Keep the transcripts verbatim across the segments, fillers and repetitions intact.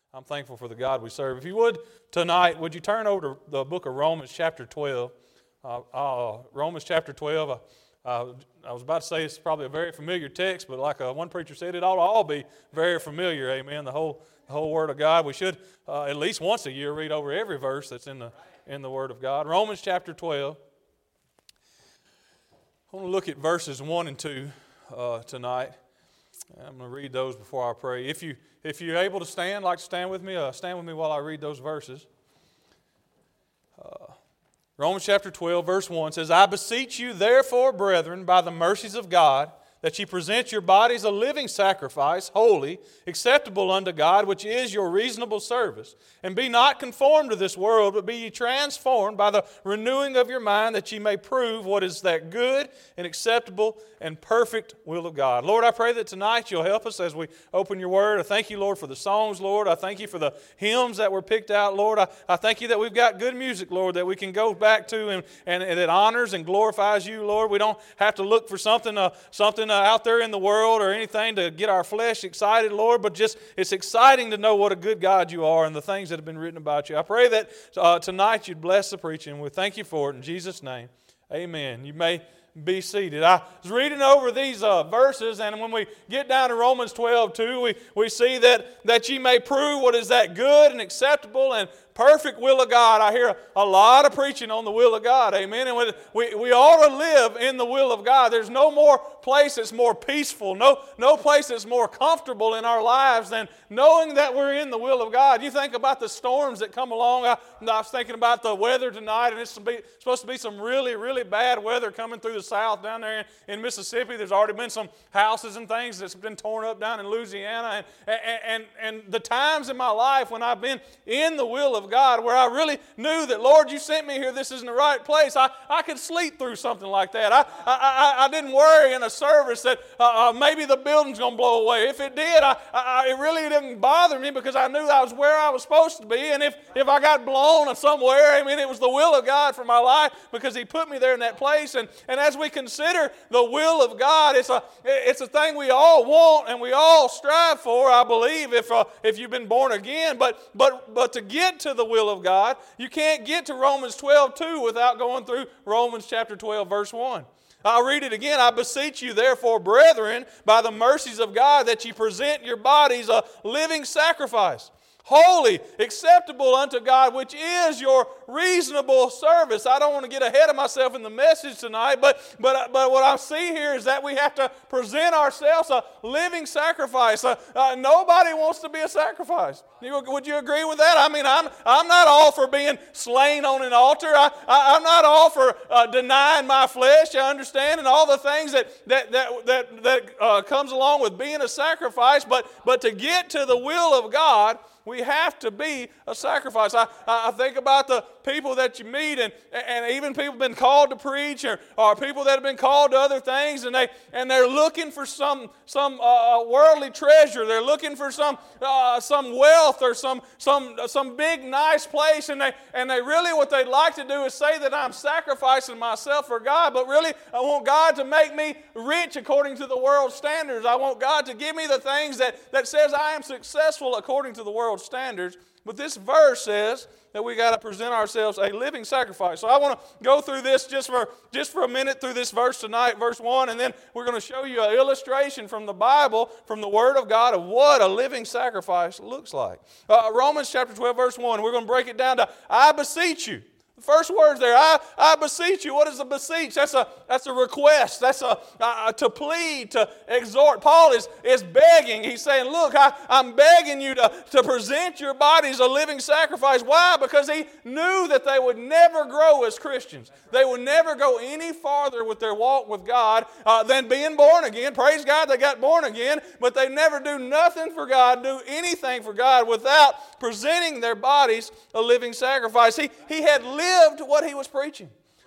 I'm thankful for the God we serve. If you would, tonight, would you turn over to the book of Romans chapter twelve. Uh, uh, Romans chapter twelve. Uh, uh, I was about to say it's probably a very familiar text, but like uh, one preacher said, it ought to all be very familiar, amen, the whole the whole Word of God. We should uh, at least once a year read over every verse that's in the, in the Word of God. Romans chapter twelve. I want to look at verses one and two uh, tonight. I'm going to read those before I pray. If, you, if you're able to stand, like to stand with me, uh, stand with me while I read those verses. Uh, Romans chapter twelve, verse one says, I beseech you, therefore, brethren, by the mercies of God, that ye present your bodies a living sacrifice, holy, acceptable unto God, which is your reasonable service. And be not conformed to this world, but be ye transformed by the renewing of your mind, that ye may prove what is that good and acceptable and perfect will of God. Lord, I pray that tonight you'll help us as we open your word. I thank you, Lord, for the songs, Lord. I thank you for the hymns that were picked out, Lord. I, I thank you that we've got good music, Lord, that we can go back to and, and, and it honors and glorifies you, Lord. We don't have to look for something, uh, something uh, out there in the world or anything to get our flesh excited, Lord, but just it's exciting to know what a good God you are and the things that have been written about you. I pray that uh, tonight you'd bless the preaching. We thank you for it in Jesus' name. Amen. You may be seated. I was reading over these uh, verses, and when we get down to Romans twelve two, we, we see that, that ye may prove what is that good and acceptable and perfect will of God. I hear a lot of preaching on the will of God, amen, and we, we ought to live in the will of God. There's no more place that's more peaceful, no, no place that's more comfortable in our lives than knowing that we're in the will of God. You think about the storms that come along. I, I was thinking about the weather tonight, and it's supposed to be some really, really bad weather coming through the south down there in, in Mississippi. There's already been some houses and things that's been torn up down in Louisiana, and, and, and, and the times in my life when I've been in the will of God, where I really knew that, Lord, you sent me here, this isn't the right place, I, I could sleep through something like that. I, I, I, I didn't worry in a service that uh, uh, maybe the building's going to blow away. If it did, I, I, it really didn't bother me because I knew I was where I was supposed to be, and if, if I got blown somewhere, I mean, it was the will of God for my life because He put me there in that place. And, and as we consider the will of God, it's a, it's a thing we all want and we all strive for, I believe, if, uh, if you've been born again. But, but, but to get to the will of God, you can't get to Romans twelve two without going through Romans chapter twelve, verse one. I'll read it again. I beseech you, therefore, brethren, by the mercies of God, that ye present your bodies a living sacrifice, holy, acceptable unto God, which is your reasonable service. I don't want to get ahead of myself in the message tonight, but, but, but what I see here is that we have to present ourselves a living sacrifice. Uh, uh, nobody wants to be a sacrifice. You, would you agree with that? I mean, I'm, I'm not all for being slain on an altar. I, I, I'm not all for uh, denying my flesh, I understand, and all the things that, that, that, that, that uh, comes along with being a sacrifice, but, but to get to the will of God, we have to be a sacrifice. I, I think about the people that you meet, and, and even people have been called to preach, or, or people that have been called to other things, and, they, and they're looking for some, some uh, worldly treasure. They're looking for some, uh, some wealth or some, some, some big, nice place, and they, and they really, what they'd like to do is say that I'm sacrificing myself for God, but really, I want God to make me rich according to the world's standards. I want God to give me the things that, that says I am successful according to the world's standards. But this verse says that we got to present ourselves a living sacrifice. So I want to go through this just for just for a minute through this verse tonight, verse one, and then we're going to show you an illustration from the Bible, from the Word of God, of what a living sacrifice looks like. Uh, Romans chapter twelve, verse one, we're going to break it down to, I beseech you. The first words there, I, I beseech you. What is a beseech? That's a, that's a request. That's a, uh, to plead, to exhort. Paul is, is begging. He's saying, look, I, I'm begging you to, to present your bodies a living sacrifice. Why? Because he knew that they would never grow as Christians. They would never go any farther with their walk with God uh, than being born again. Praise God, they got born again, but they never do nothing for God, do anything for God without presenting their bodies a living sacrifice. He, he had lived what he was preaching.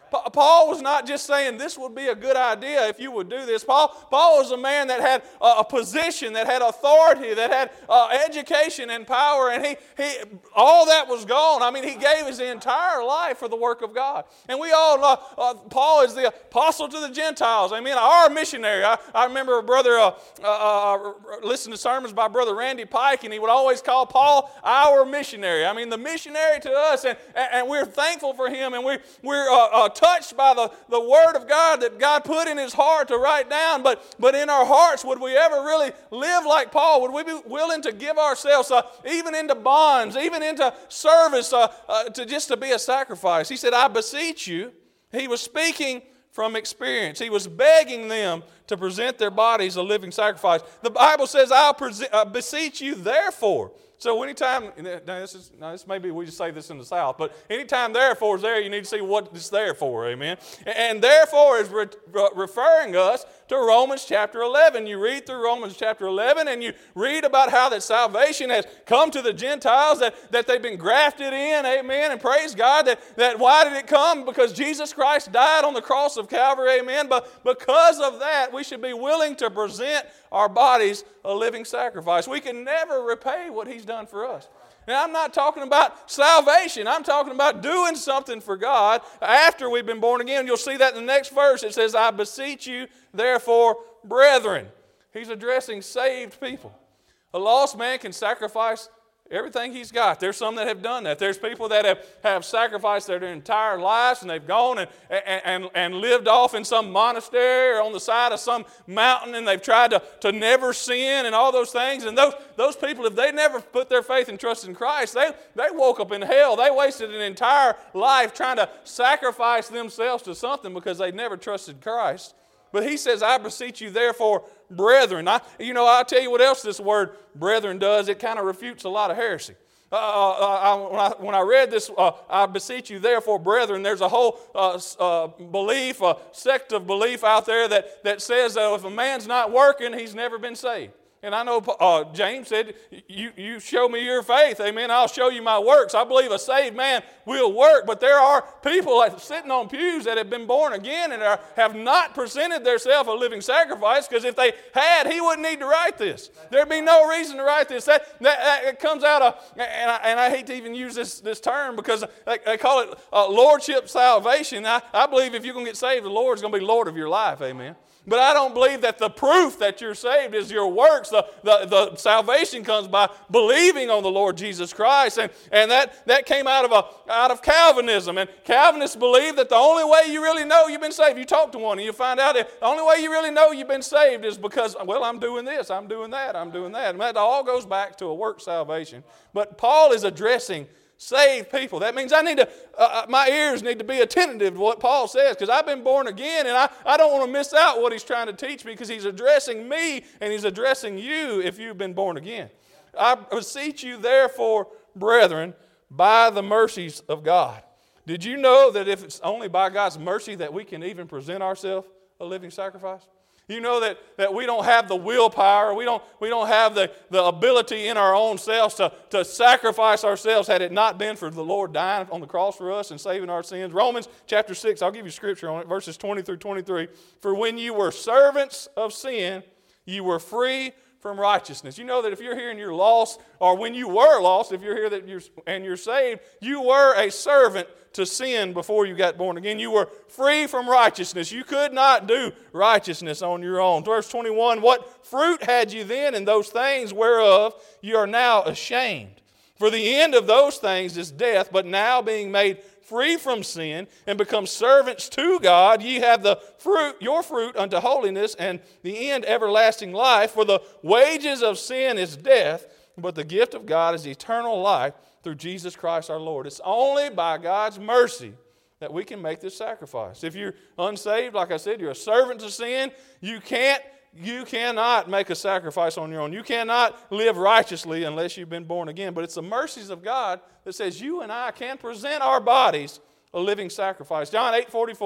Paul was not just saying this would be a good idea if you would do this. Paul, Paul was a man that had a position, that had authority, that had uh, education and power, and he, he all that was gone. I mean, he gave his entire life for the work of God. And we all know uh, Paul is the apostle to the Gentiles. I mean, our missionary. I, I remember a brother uh, uh, uh, listened to sermons by Brother Randy Pike, and he would always call Paul our missionary. I mean, the missionary to us, and, and we're thankful for him, and we, we're uh, uh, touched by the, the Word of God that God put in his heart to write down. But, but in our hearts, would we ever really live like Paul? Would we be willing to give ourselves uh, even into bonds, even into service, uh, uh, to just to be a sacrifice? He said, I beseech you. He was speaking from experience. He was begging them to present their bodies a living sacrifice. The Bible says, I'll prese- uh, beseech you therefore. So anytime, now this is, now this maybe we just say this in the South, but anytime therefore is there, you need to see what it's there for, amen? And therefore is re- referring us to Romans chapter eleven. You read through Romans chapter eleven and you read about how that salvation has come to the Gentiles, that, that they've been grafted in, amen, and praise God. That, that why did it come? Because Jesus Christ died on the cross of Calvary, amen. But because of that, we should be willing to present our bodies a living sacrifice. We can never repay what He's done for us. Now, I'm not talking about salvation. I'm talking about doing something for God after we've been born again. You'll see that in the next verse. It says, I beseech you, therefore, brethren. He's addressing saved people. A lost man can sacrifice everything he's got. There's some that have done that. There's people that have, have sacrificed their entire lives, and they've gone and, and, and, and lived off in some monastery or on the side of some mountain, and they've tried to, to never sin and all those things. And those, those people, if they never put their faith and trust in Christ, they, they woke up in hell. They wasted an entire life trying to sacrifice themselves to something because they never trusted Christ. But he says, I beseech you, therefore, brethren. I, you know, I'll tell you what else this word brethren does. It kind of refutes a lot of heresy. Uh, I, when, I, when I read this, uh, I beseech you, therefore, brethren, there's a whole uh, uh, belief, a sect of belief out there that, that says that if a man's not working, he's never been saved. And I know uh, James said, you, you show me your faith, amen, I'll show you my works. I believe a saved man will work, but there are people like sitting on pews that have been born again and are, have not presented themselves a living sacrifice, because if they had, he wouldn't need to write this. There'd be no reason to write this. That, that, that it comes out of, and I, and I hate to even use this, this term because they, they call it uh, lordship salvation. I, I believe if you're going to get saved, the Lord's going to be Lord of your life, amen. But I don't believe that the proof that you're saved is your works. The, the, the salvation comes by believing on the Lord Jesus Christ. And, and that, that came out of, a, out of Calvinism. And Calvinists believe that the only way you really know you've been saved, you talk to one and you find out that the only way you really know you've been saved is because, well, I'm doing this, I'm doing that, I'm doing that. And that all goes back to a work salvation. But Paul is addressing saved people. That means I need to, uh, my ears need to be attentive to what Paul says, because I've been born again and I, I don't want to miss out what he's trying to teach me, because he's addressing me and he's addressing you if you've been born again. I beseech you, therefore, brethren, by the mercies of God. Did you know that if it's only by God's mercy that we can even present ourselves a living sacrifice? You know that, that we don't have the willpower, we don't, we don't have the, the ability in our own selves to, to sacrifice ourselves had it not been for the Lord dying on the cross for us and saving our sins. Romans chapter six, I'll give you scripture on it, verses twenty through twenty-three. For when you were servants of sin, you were free from righteousness. You know that if you're here and you're lost, or when you were lost, if you're here that you're, and you're saved, you were a servant to sin before you got born again. You were free from righteousness. You could not do righteousness on your own. Verse twenty-one, what fruit had you then in those things whereof you are now ashamed? For the end of those things is death, but now being made free from sin and become servants to God, ye have the fruit, your fruit unto holiness, and the end everlasting life. For the wages of sin is death, but the gift of God is eternal life through Jesus Christ our Lord. It's only by God's mercy that we can make this sacrifice. If you're unsaved, like I said, you're a servant to sin, you can't You cannot make a sacrifice on your own. You cannot live righteously unless you've been born again. But it's the mercies of God that says you and I can present our bodies a living sacrifice. John eight forty-four,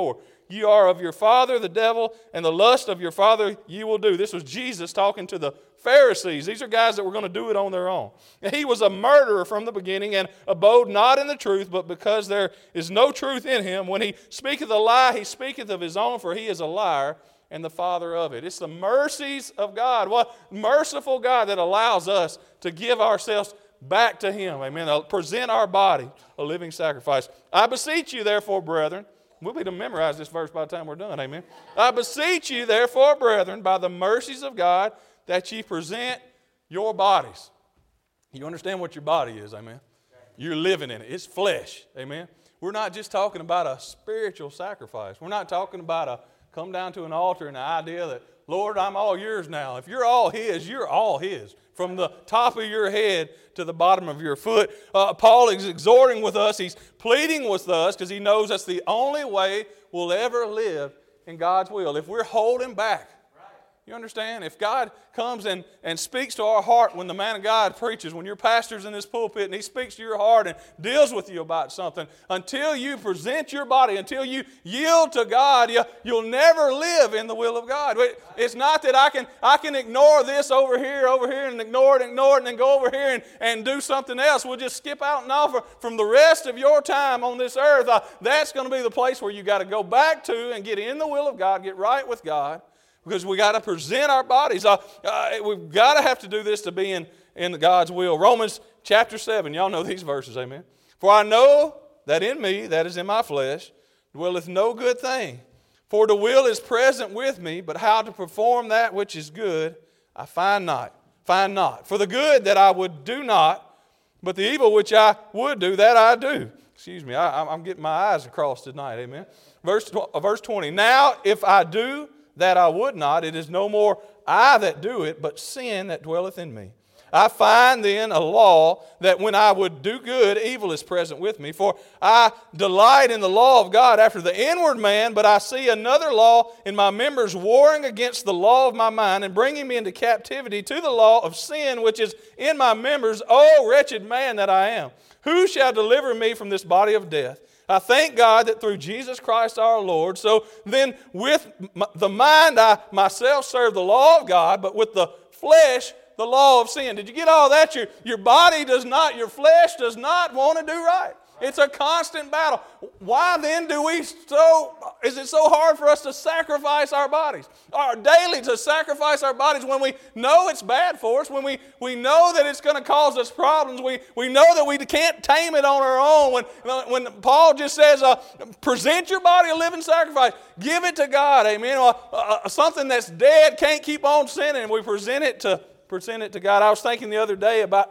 you are of your father, the devil, and the lust of your father you will do. This was Jesus talking to the Pharisees. These are guys that were going to do it on their own. And he was a murderer from the beginning and abode not in the truth, but because there is no truth in him. When he speaketh a lie, he speaketh of his own, for he is a liar and the father of it. It's the mercies of God. What merciful God that allows us to give ourselves back to him. Amen. Uh, present our body a living sacrifice. I beseech you, therefore, brethren. We'll be to memorize this verse by the time we're done. Amen. I beseech you, therefore, brethren, by the mercies of God, that ye present your bodies. You understand what your body is, amen? You're living in it. It's flesh, amen? We're not just talking about a spiritual sacrifice. We're not talking about a come down to an altar and the idea that, Lord, I'm all yours now. If you're all his, you're all his. From the top of your head to the bottom of your foot. Uh, Paul is exhorting with us. He's pleading with us because he knows that's the only way we'll ever live in God's will. If we're holding back, you understand? If God comes and, and speaks to our heart when the man of God preaches, when your pastor's in this pulpit and he speaks to your heart and deals with you about something, until you present your body, until you yield to God, you, you'll never live in the will of God. It's not that I can I can ignore this over here, over here, and ignore it, ignore it, and then go over here and, and do something else. We'll just skip out and offer from the rest of your time on this earth. Uh, that's going to be the place where you got to go back to and get in the will of God, get right with God. Because we got to present our bodies. Uh, uh, we've got to have to do this to be in, in God's will. Romans chapter seven. Y'all know these verses, amen. For I know that in me, that is in my flesh, dwelleth no good thing. For the will is present with me, but how to perform that which is good, I find not. Find not. For the good that I would do not, but the evil which I would do, that I do. Excuse me, I, I'm getting my eyes across tonight, amen. Verse, verse twenty. Now, if I do that I would not, it is no more I that do it, but sin that dwelleth in me. I find then a law that when I would do good, evil is present with me. For I delight in the law of God after the inward man, but I see another law in my members warring against the law of my mind and bringing me into captivity to the law of sin which is in my members. O wretched man that I am, who shall deliver me from this body of death? I thank God that through Jesus Christ our Lord. So then with the mind I myself serve the law of God, but with the flesh the law of sin. Did you get all that? Your, your body does not, your flesh does not want to do right. It's a constant battle. Why then do we so, is it so hard for us to sacrifice our bodies? Or daily to sacrifice our bodies when we know it's bad for us, when we, we know that it's going to cause us problems, we, we know that we can't tame it on our own. When, when Paul just says, uh, present your body a living sacrifice, give it to God, amen. Uh, uh, something that's dead can't keep on sinning, we present it to present it to God. I was thinking the other day about,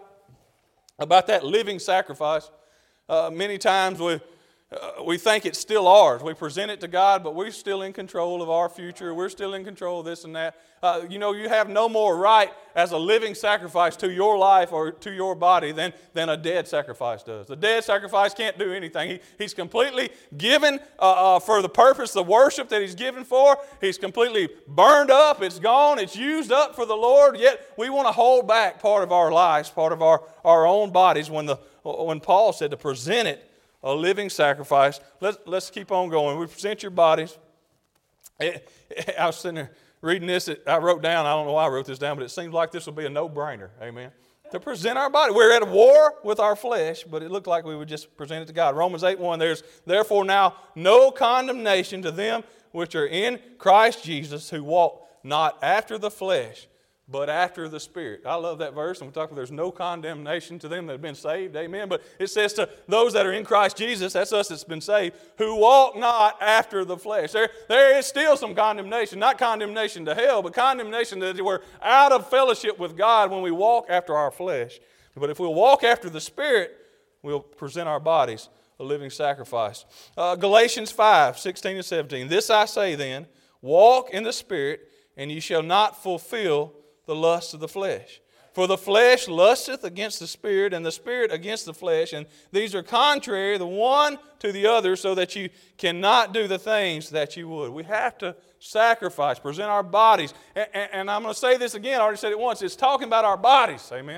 about that living sacrifice. Uh, many times we, uh, we think it's still ours. We present it to God, but we're still in control of our future. We're still in control of this and that. Uh, you know, you have no more right as a living sacrifice to your life or to your body than, than a dead sacrifice does. The dead sacrifice can't do anything. He, he's completely given uh, uh, for the purpose, the worship that he's given for. He's completely burned up. It's gone. It's used up for the Lord. Yet we want to hold back part of our lives, part of our, our own bodies when the When Paul said to present it a living sacrifice. Let's, let's keep on going. We present your bodies. It, it, I was sitting there reading this. It, I wrote down, I don't know why I wrote this down, but it seems like this will be a no-brainer. Amen. To present our body. We're at a war with our flesh, but it looked like we would just present it to God. Romans eight one, there's therefore now no condemnation to them which are in Christ Jesus, who walk not after the flesh, but after the Spirit. I love that verse. And we talk about there's no condemnation to them that have been saved. Amen. But it says to those that are in Christ Jesus, that's us that's been saved, who walk not after the flesh. There, there is still some condemnation. Not condemnation to hell, but condemnation that we're out of fellowship with God when we walk after our flesh. But if we'll walk after the Spirit, we'll present our bodies a living sacrifice. Uh, Galatians five, sixteen and seventeen. This I say then, walk in the Spirit, and ye shall not fulfill the lust of the flesh. For the flesh lusteth against the Spirit, and the Spirit against the flesh, and these are contrary the one to the other, so that you cannot do the things that you would. We have to sacrifice, present our bodies. And, and, and I'm going to say this again, I already said it once, it's talking about our bodies, amen.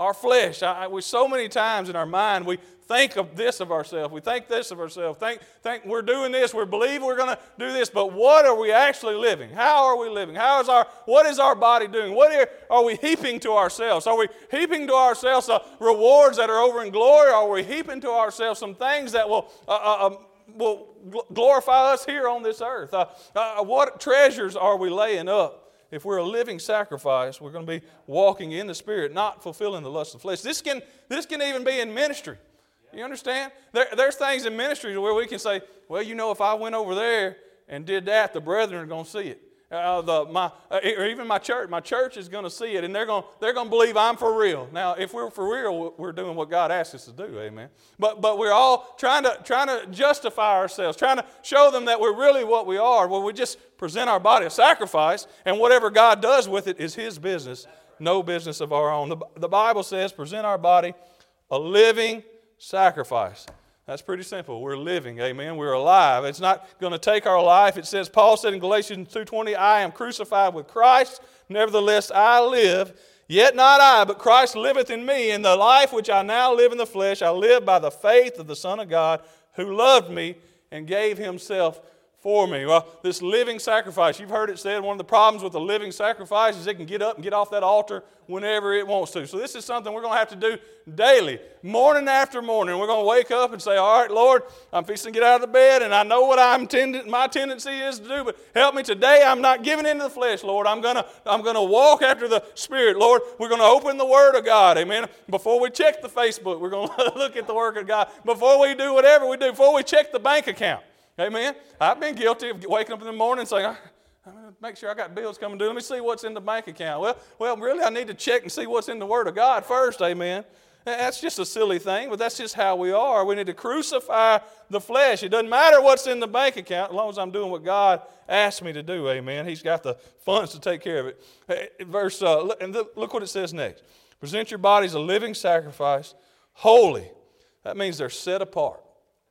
our flesh. I, I, we so many times in our mind we think of this of ourselves. We think this of ourselves. Think, think we're doing this. We believe we're going to do this. But what are we actually living? How are we living? How is our, what is our body doing? What are, are we heaping to ourselves? Are we heaping to ourselves uh, rewards that are over in glory? Or are we heaping to ourselves some things that will, uh, uh, um, will glorify us here on this earth? Uh, uh, what treasures are we laying up? If we're a living sacrifice, we're going to be walking in the Spirit, not fulfilling the lust of the flesh. This can, this can even be in ministry. You understand? There, there's things in ministry where we can say, well, you know, if I went over there and did that, the brethren are going to see it. Uh, the, my, uh, or even my church, my church is going to see it, and they're going, they're going to believe I'm for real. Now, if we're for real, we're doing what God asks us to do, amen. But but we're all trying to trying to justify ourselves, trying to show them that we're really what we are. Well, we just present our body a sacrifice, and whatever God does with it is His business, no business of our own. The, the Bible says, present our body a living sacrifice. That's pretty simple. We're living, amen. We're alive. It's not going to take our life. It says, Paul said in Galatians two twenty, I am crucified with Christ, nevertheless I live, yet not I, but Christ liveth in me. In the life which I now live in the flesh, I live by the faith of the Son of God, who loved me and gave Himself for me. Well, this living sacrifice, you've heard it said, one of the problems with a living sacrifice is it can get up and get off that altar whenever it wants to. So this is something we're going to have to do daily, morning after morning. We're going to wake up and say, all right, Lord, I'm fixing to get out of the bed, and I know what I'm tend- my tendency is to do, but help me today. I'm not giving into the flesh, Lord. I'm going to I'm going to walk after the Spirit. Lord, we're going to open the Word of God, amen. Before we check the Facebook, we're going to look at the Word of God. Before we do whatever we do, before we check the bank account, amen. I've been guilty of waking up in the morning and saying, I'm going to make sure I got bills coming due. Let me see what's in the bank account. Well, well, really, I need to check and see what's in the Word of God first, amen. That's just a silly thing, but that's just how we are. We need to crucify the flesh. It doesn't matter what's in the bank account as long as I'm doing what God asked me to do, amen. He's got the funds to take care of it. Verse, uh, and look what it says next. Present your bodies a living sacrifice, holy. That means they're set apart.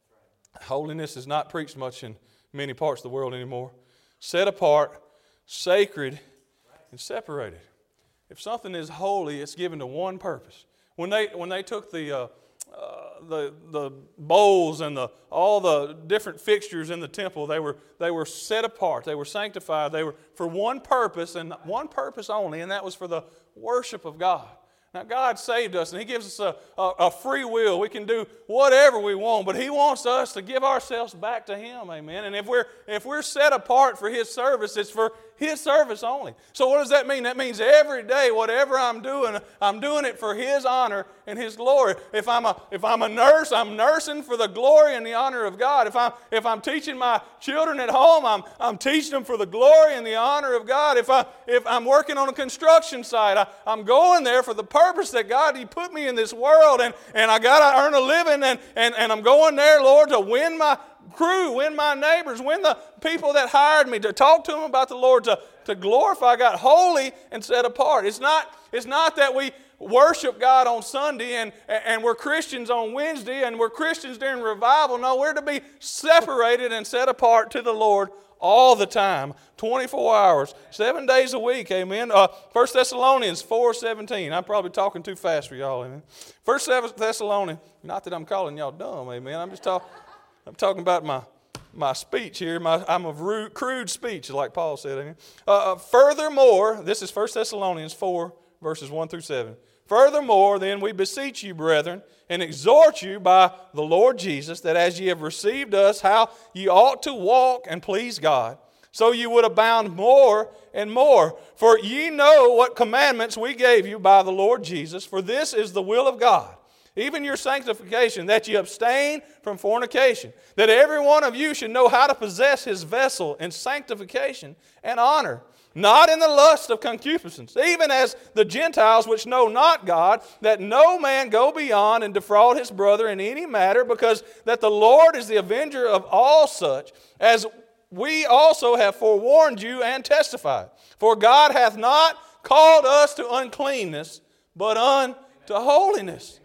Holiness is not preached much in many parts of the world anymore. Set apart, sacred, and separated. If something is holy, it's given to one purpose. When they when they took the uh, uh, the the bowls and the all the different fixtures in the temple, they were they were set apart. They were sanctified. They were for one purpose and one purpose only, and that was for the worship of God. Now, God saved us, and He gives us a, a, a free will. We can do whatever we want, but He wants us to give ourselves back to Him, amen. And if we're if we're set apart for His service, it's for His service only. So what does that mean? That means every day, whatever I'm doing, I'm doing it for His honor and His glory. If I'm a if I'm a nurse, I'm nursing for the glory and the honor of God. If I'm if I'm teaching my children at home, I'm I'm teaching them for the glory and the honor of God. If I if I'm working on a construction site, I, I'm going there for the purpose that God, He put me in this world, and, and I got to earn a living, and, and, and I'm going there, Lord, to win my crew, win my neighbors, win the people that hired me, to talk to them about the Lord, to, to glorify God, holy and set apart. It's not, it's not that we worship God on Sunday and, and we're Christians on Wednesday and we're Christians during revival. No, we're to be separated and set apart to the Lord all the time, twenty-four hours, seven days a week, amen. Uh, First Thessalonians four seventeen. I'm probably talking too fast for y'all, amen. First Thessalonians, not that I'm calling y'all dumb, amen. I'm just talking, I'm talking about my my speech here. My, I'm of rude, crude speech, like Paul said, amen. Uh, furthermore, this is First Thessalonians four, verses one through seven. Furthermore, then we beseech you, brethren, and exhort you by the Lord Jesus, that as ye have received us, how ye ought to walk and please God, so you would abound more and more. For ye know what commandments we gave you by the Lord Jesus, for this is the will of God, even your sanctification, that ye abstain from fornication, that every one of you should know how to possess his vessel in sanctification and honor, not in the lust of concupiscence, even as the Gentiles which know not God, that no man go beyond and defraud his brother in any matter, because that the Lord is the avenger of all such, as we also have forewarned you and testified. For God hath not called us to uncleanness, but unto holiness.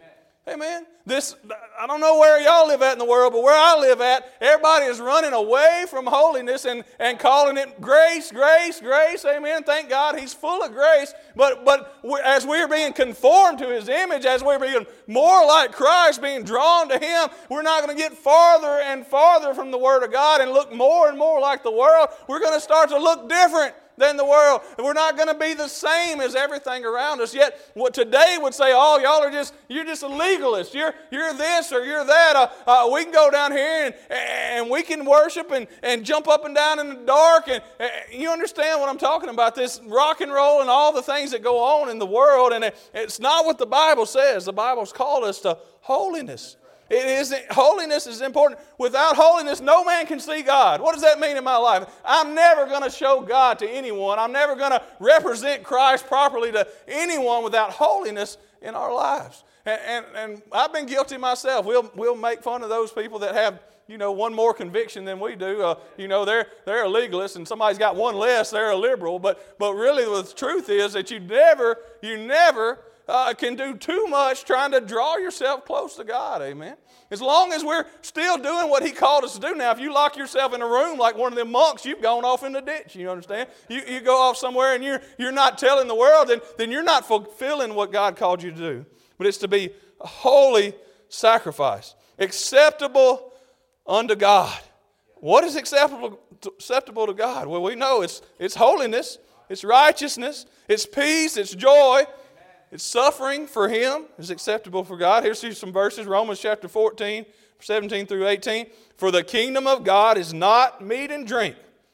Amen. This, I don't know where y'all live at in the world, but where I live at, everybody is running away from holiness and, and calling it grace, grace, grace. Amen. Thank God He's full of grace. But, but as we're being conformed to His image, as we're being more like Christ, being drawn to Him, we're not going to get farther and farther from the Word of God and look more and more like the world. We're going to start to look different than the world. We're not going to be the same as everything around us. Yet, what today would say, oh, y'all are just, you're just a legalist. You're, you're this or you're that. Uh, uh, we can go down here and, and we can worship and, and jump up and down in the dark. And, and you understand what I'm talking about, this rock and roll and all the things that go on in the world. And it, it's not what the Bible says. The Bible's called us to holiness. It is, holiness is important. Without holiness, no man can see God. What does that mean in my life? I'm never going to show God to anyone. I'm never going to represent Christ properly to anyone without holiness in our lives. And, and, and I've been guilty myself. We'll, we'll make fun of those people that have, you know, one more conviction than we do. Uh, you know, they're, they're a legalist, and somebody's got one less, they're a liberal. But, but really the truth is that you never, you never... Uh, can do too much trying to draw yourself close to God, amen? As long as we're still doing what He called us to do. Now, if you lock yourself in a room like one of them monks, you've gone off in the ditch, you understand? You, you go off somewhere and you're, you're not telling the world, then, then you're not fulfilling what God called you to do. But it's to be a holy sacrifice, acceptable unto God. What is acceptable to, acceptable to God? Well, we know it's, it's holiness, it's righteousness, it's peace, it's joy. It's suffering for Him is acceptable for God. Here's some verses, Romans chapter fourteen, seventeen through eighteen. For the kingdom of God is not meat and drink,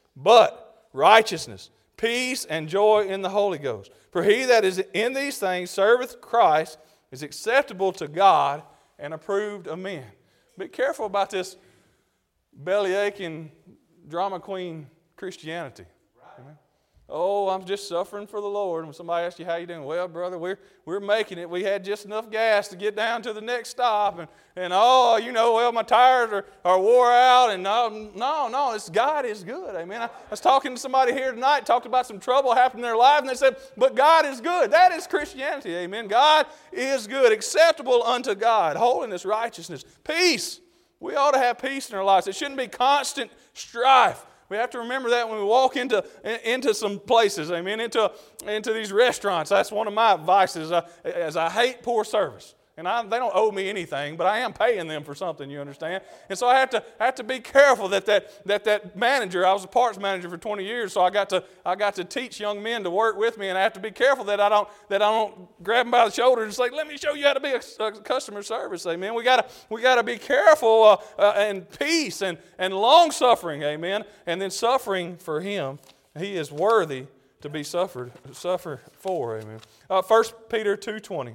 but righteousness, peace, and joy in the Holy Ghost. For he that is in these things serveth Christ is acceptable to God and approved of men. Be careful about this belly-aching drama queen Christianity. Amen. Oh, I'm just suffering for the Lord. When somebody asks you how you doing, well, brother, we're we're making it. We had just enough gas to get down to the next stop, and and oh, you know, well, my tires are, are wore out, and no, no, no, it's God is good. Amen. I, I was talking to somebody here tonight, talked about some trouble happening in their life, and they said, but God is good. That is Christianity. Amen. God is good, acceptable unto God, holiness, righteousness, peace. We ought to have peace in our lives. It shouldn't be constant strife. We have to remember that when we walk into into some places, amen, into, into these restaurants. That's one of my vices, uh, as I hate poor service. And I, they don't owe me anything, but I am paying them for something, you understand? And so I have to I have to be careful that that, that that manager, I was a parts manager for twenty years, so I got to I got to teach young men to work with me, and I have to be careful that I don't that I don't grab them by the shoulder and say, let me show you how to be a, a customer service, amen. We gotta we gotta be careful uh, uh, and peace and, and long suffering, amen, and then suffering for Him. He is worthy to be suffered suffered for, amen. Uh, First Peter two twenty.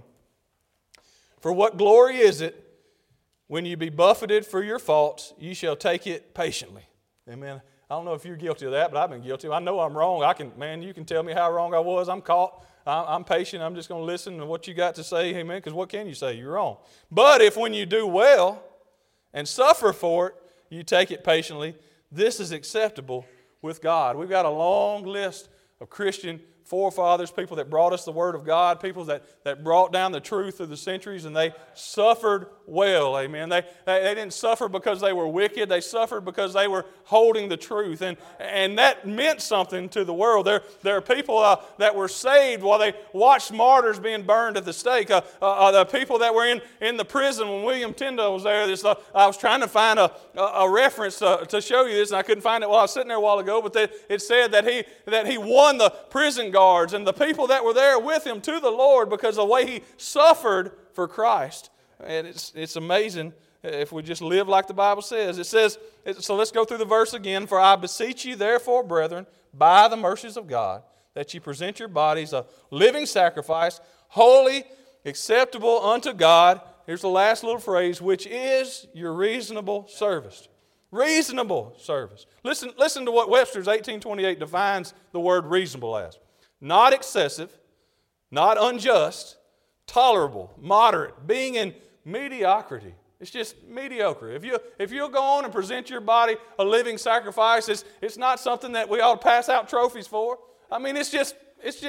For what glory is it when you be buffeted for your faults, you shall take it patiently. Amen. I don't know if you're guilty of that, but I've been guilty. I know I'm wrong. I can, man, you can tell me how wrong I was. I'm caught. I'm patient. I'm just going to listen to what you got to say. Amen. Because what can you say? You're wrong. But if when you do well and suffer for it, you take it patiently, this is acceptable with God. We've got a long list of Christian forefathers, people that brought us the Word of God, people that, that brought down the truth through the centuries, and they suffered well, amen. They, they, they didn't suffer because they were wicked. They suffered because they were holding the truth, and, and that meant something to the world. There, there are people uh, that were saved while they watched martyrs being burned at the stake. Uh, uh, the people that were in, in the prison when William Tyndale was there. This, uh, I was trying to find a, a, a reference uh, to show you this, and I couldn't find it while I was sitting there a while ago, but they, it said that he, that he won the prison guards and the people that were there with him to the Lord because of the way he suffered for Christ. And it's it's amazing if we just live like the Bible says. It says, so let's go through the verse again. For I beseech you therefore, brethren, by the mercies of God, that ye present your bodies a living sacrifice, holy, acceptable unto God. Here's the last little phrase, which is your reasonable service. Reasonable service. Listen, listen to what Webster's eighteen twenty-eight defines the word reasonable as. Not excessive, not unjust, tolerable, moderate, being in mediocrity. It's just mediocre. If you if you'll go on and present your body a living sacrifice, it's, it's not something that we ought to pass out trophies for. I mean, it's just it's just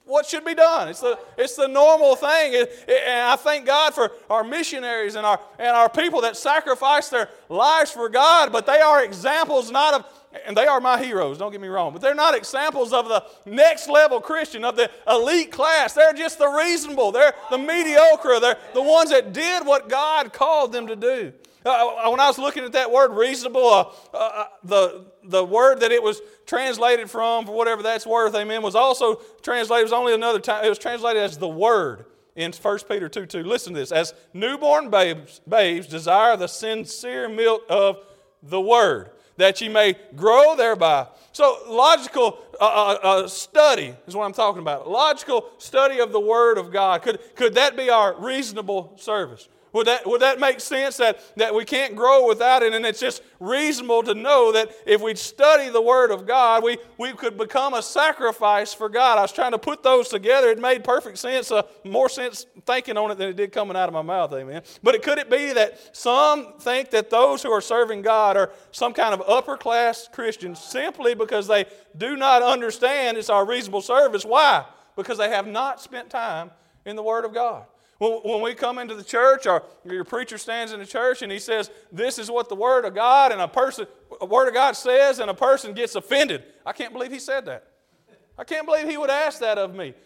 what should be done. It's the, it's the normal thing. It, it, and I thank God for our missionaries and our, and our people that sacrifice their lives for God, but they are examples not of, and they are my heroes, don't get me wrong, but they're not examples of the next level Christian, of the elite class. They're just the reasonable. They're the mediocre. They're the ones that did what God called them to do. Uh, when I was looking at that word reasonable, uh, uh, the, the word that it was translated from, for whatever that's worth, amen, was also translated, it was only another time, it was translated as the Word in First Peter two two. Listen to this. As newborn babes, babes desire the sincere milk of the Word, that ye may grow thereby. So logical uh, uh, uh, study is what I'm talking about. Logical study of the Word of God. Could, could that be our reasonable service? Would that, would that make sense that, that we can't grow without it? And it's just reasonable to know that if we study the Word of God, we, we could become a sacrifice for God. I was trying to put those together. It made perfect sense, uh, more sense thinking on it than it did coming out of my mouth, amen. But it, could it be that some think that those who are serving God are some kind of upper-class Christians simply because they do not understand it's our reasonable service? Why? Because they have not spent time in the Word of God. When we come into the church, or your preacher stands in the church and he says, this is what the Word of God, and a person, a Word of God says, and a person gets offended. I can't believe he said that. I can't believe he would ask that of me.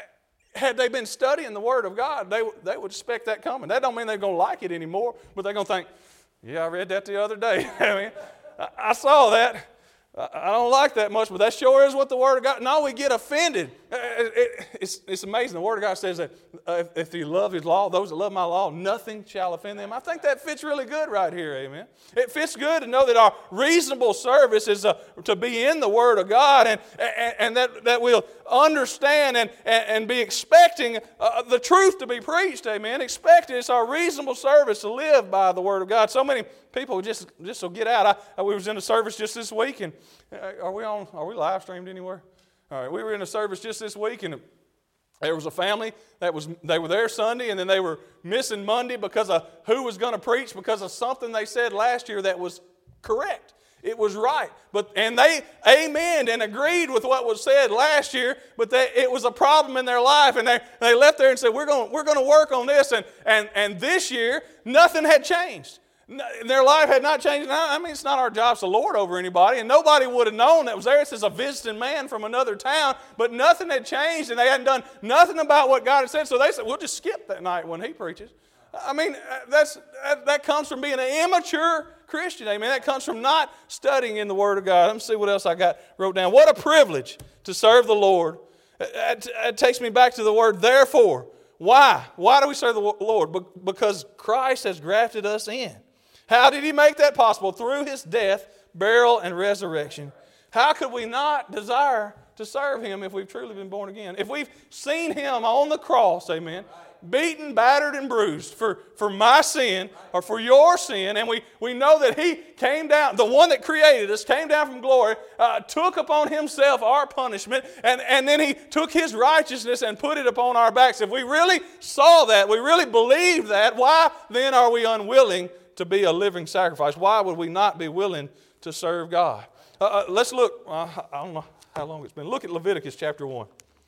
Had they been studying the Word of God, they, they would expect that coming. That don't mean they're going to like it anymore, but they're going to think, yeah, I read that the other day. I mean, I saw that. I don't like that much, but that sure is what the Word of God. No, we get offended. It, it, it's, it's amazing. The Word of God says that uh, if, if you love His law, those that love my law, nothing shall offend them. I think that fits really good right here, amen. It fits good to know that our reasonable service is uh, to be in the Word of God, and, and, and that, that we'll understand and, and, and be expecting uh, the truth to be preached, amen. Expecting it's our reasonable service to live by the Word of God. So many people just just will get out. I, I we was in a service just this week, and uh, are we on? Are we live streamed anywhere? All right, we were in a service just this week, and there was a family that was they were there Sunday, and then they were missing Monday because of who was going to preach because of something they said last year that was correct. It was right, but and they amened and agreed with what was said last year, but they, it was a problem in their life, and they, they left there and said, "We're going we're going to work on this," and and and this year nothing had changed. Their life had not changed. I mean, it's not our job to lord over anybody, and nobody would have known that was there. It's just a visiting man from another town, but nothing had changed, and they hadn't done nothing about what God had said. So they said, "We'll just skip that night when he preaches." I mean, that's that, that comes from being an immature Christian. Amen. That comes from not studying in the Word of God. Let me see what else I got wrote down. What a privilege to serve the Lord. It, it takes me back to the word therefore. Why? Why do we serve the Lord? Because Christ has grafted us in. How did He make that possible? Through His death, burial, and resurrection. How could we not desire to serve Him if we've truly been born again? If we've seen Him on the cross, amen, beaten, battered, and bruised for, for my sin or for your sin, and we, we know that He came down, the one that created us, came down from glory, uh, took upon Himself our punishment, and, and then He took His righteousness and put it upon our backs. If we really saw that, we really believed that, why then are we unwilling to be a living sacrifice? Why would we not be willing to serve God? Uh, uh, let's look, uh, I don't know how long it's been. Look at Leviticus chapter one.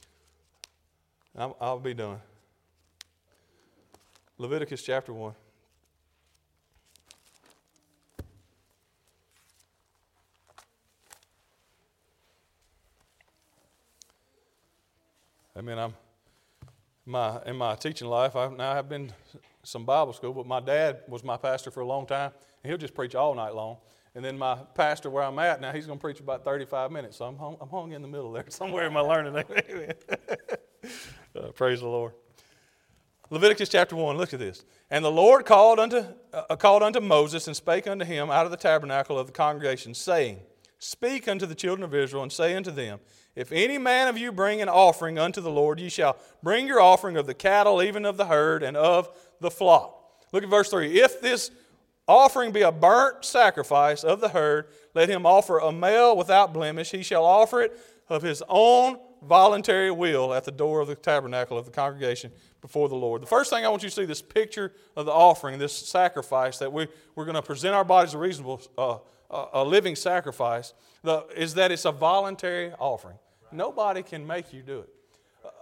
I'll, I'll be done. Leviticus chapter one. I mean, I'm my in my teaching life. I now have been some Bible school, but my dad was my pastor for a long time, and he'll just preach all night long. And then my pastor where I'm at now, he's going to preach about thirty-five minutes, so I'm hung, I'm hung in the middle there somewhere in my learning. uh, praise the Lord. Leviticus chapter one, look at this. And the Lord called unto, uh, called unto Moses and spake unto him out of the tabernacle of the congregation, saying, Speak unto the children of Israel, and say unto them, If any man of you bring an offering unto the Lord, ye shall bring your offering of the cattle, even of the herd, and of the flock. Look at verse three. If this offering be a burnt sacrifice of the herd, let him offer a male without blemish. He shall offer it of his own voluntary will at the door of the tabernacle of the congregation before the Lord. The first thing I want you to see, this picture of the offering, this sacrifice that we, we're going to present our bodies a reasonable, uh, a living sacrifice, the, is that it's a voluntary offering. Nobody can make you do it. Uh,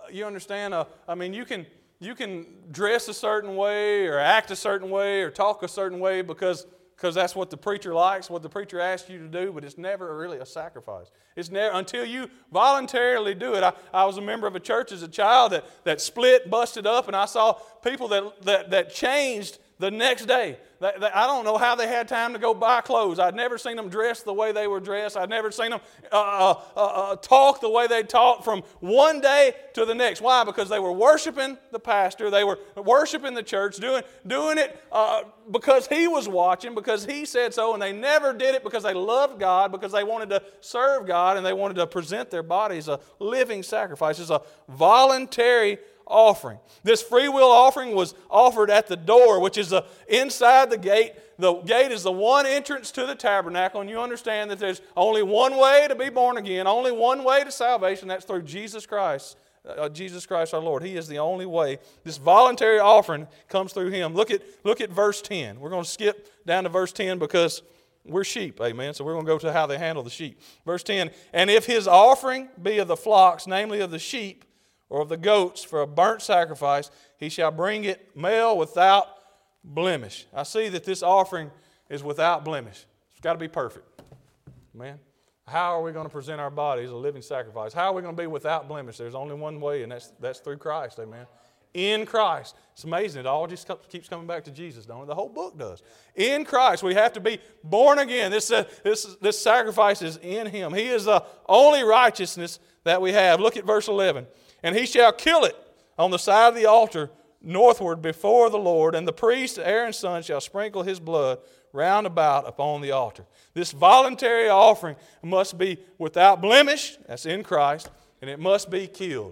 you understand? Uh, I mean, you can you can dress a certain way or act a certain way or talk a certain way because because that's what the preacher likes, what the preacher asks you to do, but it's never really a sacrifice. It's never until you voluntarily do it. I, I was a member of a church as a child that, that split, busted up, and I saw people that that, that changed the next day. That, that, I don't know how they had time to go buy clothes. I'd never seen them dressed the way they were dressed. I'd never seen them uh, uh, uh, talk the way they talked from one day to the next. Why? Because they were worshiping the pastor. They were worshiping the church, doing, doing it uh, because he was watching, because he said so, and they never did it because they loved God, because they wanted to serve God, and they wanted to present their bodies a living sacrifice. It's a voluntary offering. This free will offering was offered at the door, which is uh, inside the gate. The gate is the one entrance to the tabernacle, and you understand that there's only one way to be born again, only one way to salvation. That's through Jesus Christ, uh, Jesus Christ our Lord. He is the only way. This voluntary offering comes through Him. Look at look at verse ten. We're going to skip down to verse ten because we're sheep, amen. So we're going to go to how they handle the sheep. Verse ten, and if his offering be of the flocks, namely of the sheep, or of the goats for a burnt sacrifice, he shall bring it male without blemish. I see that this offering is without blemish. It's got to be perfect. Man, how are we going to present our bodies a living sacrifice? How are we going to be without blemish? There's only one way, and that's that's through Christ, amen. In Christ. It's amazing. It all just keeps coming back to Jesus, don't it? The whole book does. In Christ. We have to be born again. This, uh, this, this sacrifice is in Him. He is the only righteousness that we have. Look at verse eleven. And he shall kill it on the side of the altar northward before the Lord, and the priest, Aaron's son, shall sprinkle his blood round about upon the altar. This voluntary offering must be without blemish, that's in Christ, and it must be killed.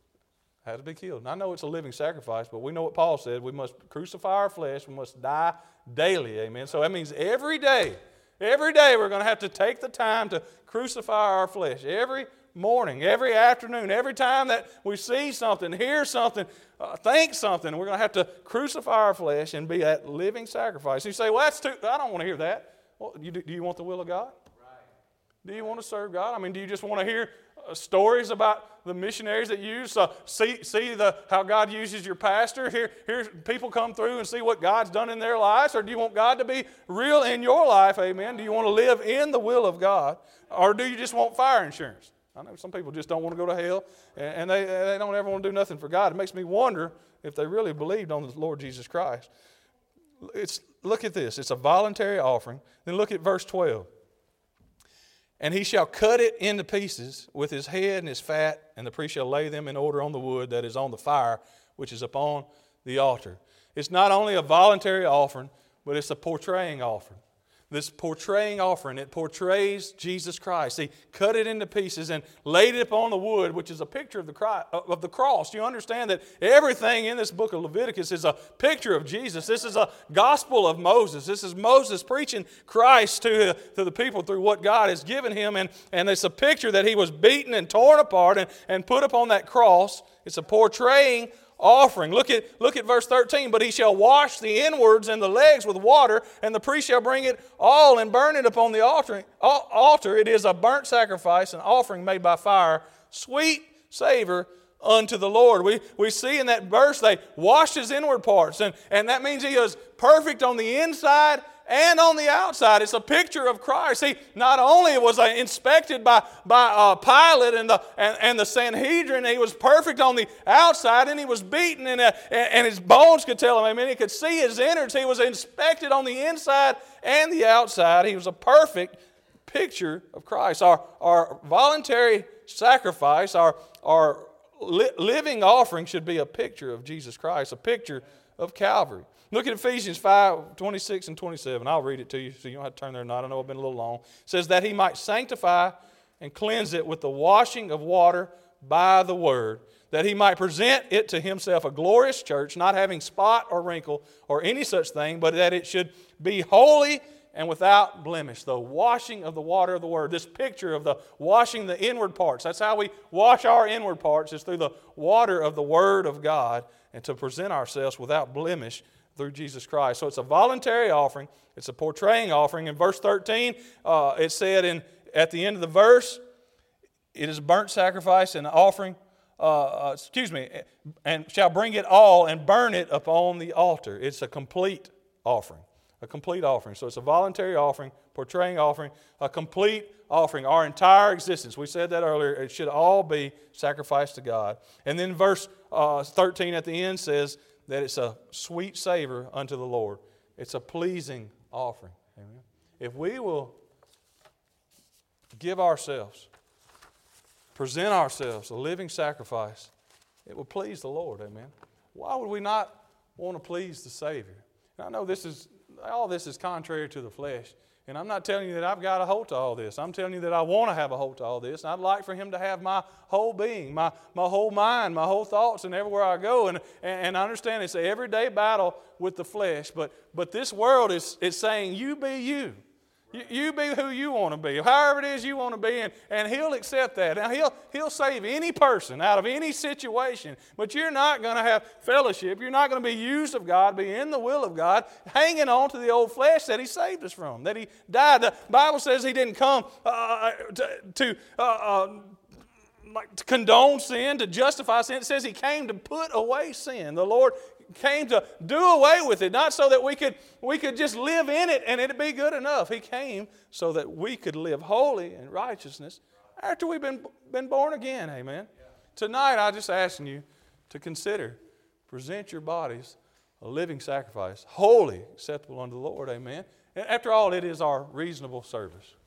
It has to be killed. And I know it's a living sacrifice, but we know what Paul said. We must crucify our flesh. We must die daily, amen. So that means every day, every day we're going to have to take the time to crucify our flesh. Every morning, every afternoon, every time that we see something, hear something, uh, think something, we're going to have to crucify our flesh and be that living sacrifice. You say, well, that's too, I don't want to hear that. Well, you, do you want the will of God? Right. Do you want to serve God? I mean, do you just want to hear uh, stories about the missionaries that use, uh, see see the how God uses your pastor, hear, hear people come through and see what God's done in their lives, or do you want God to be real in your life, amen? Do you want to live in the will of God, or do you just want fire insurance? I know some people just don't want to go to hell, and they, they don't ever want to do nothing for God. It makes me wonder if they really believed on the Lord Jesus Christ. It's, look at this. It's a voluntary offering. Then look at verse twelve. And he shall cut it into pieces with his head and his fat, and the priest shall lay them in order on the wood that is on the fire, which is upon the altar. It's not only a voluntary offering, but it's a portraying offering. This portraying offering, it portrays Jesus Christ. He cut it into pieces and laid it upon the wood, which is a picture of the Christ, of the cross. You understand that everything in this book of Leviticus is a picture of Jesus. This is a gospel of Moses. This is Moses preaching Christ to, to the people through what God has given him. And, and it's a picture that he was beaten and torn apart and, and put upon that cross. It's a portraying offering. Look at, look at verse thirteen. But he shall wash the inwards and the legs with water, and the priest shall bring it all and burn it upon the altar. altar. It is a burnt sacrifice, an offering made by fire, sweet savor unto the Lord. We, we see in that verse they washed his inward parts, and, and that means he is perfect on the inside and on the outside. It's a picture of Christ. He not only was uh, inspected by, by uh, Pilate and the, and, and the Sanhedrin, he was perfect on the outside, and he was beaten, and, uh, and, and his bones could tell him, amen, he could see his innards. He was inspected on the inside and the outside. He was a perfect picture of Christ. Our, our voluntary sacrifice, our, our li- living offering should be a picture of Jesus Christ, a picture of Calvary. Look at Ephesians five, twenty-six and twenty-seven. I'll read it to you so you don't have to turn there tonight. I know I've been a little long. It says that he might sanctify and cleanse it with the washing of water by the word, that he might present it to himself a glorious church, not having spot or wrinkle or any such thing, but that it should be holy and without blemish. The washing of the water of the word. This picture of the washing the inward parts. That's how we wash our inward parts, is through the water of the word of God, and to present ourselves without blemish through Jesus Christ. So it's a voluntary offering. It's a portraying offering. In verse thirteen, uh, it said in at the end of the verse, it is a burnt sacrifice and an offering uh, uh, excuse me, and shall bring it all and burn it upon the altar. It's a complete offering, a complete offering. So it's a voluntary offering, portraying offering, a complete offering. Our entire existence, we said that earlier, it should all be sacrificed to God. And then verse uh, thirteen at the end says that it's a sweet savor unto the Lord. It's a pleasing offering. Amen. If we will give ourselves, present ourselves a living sacrifice, it will please the Lord. Amen. Why would we not want to please the Savior? And I know this is all this is contrary to the flesh. And I'm not telling you that I've got a hold to all this. I'm telling you that I want to have a hold to all this. And I'd like for Him to have my whole being, my, my whole mind, my whole thoughts, and everywhere I go. And, and, and I understand it's an everyday battle with the flesh. But, but this world is, is saying, you be you. You, you be who you want to be, however it is you want to be, and, and He'll accept that. Now, he'll, he'll save any person out of any situation, but you're not going to have fellowship. You're not going to be used of God, be in the will of God, hanging on to the old flesh that He saved us from, that He died. The Bible says He didn't come uh, to, to uh, uh, like to condone sin, to justify sin. It says He came to put away sin. The Lord came to do away with it, not so that we could we could just live in it and it'd be good enough. He came so that we could live holy and righteousness after we've been been born again. Amen. Yeah. Tonight, I'm just asking you to consider, present your bodies a living sacrifice, holy, acceptable unto the Lord. Amen. And after all, it is our reasonable service.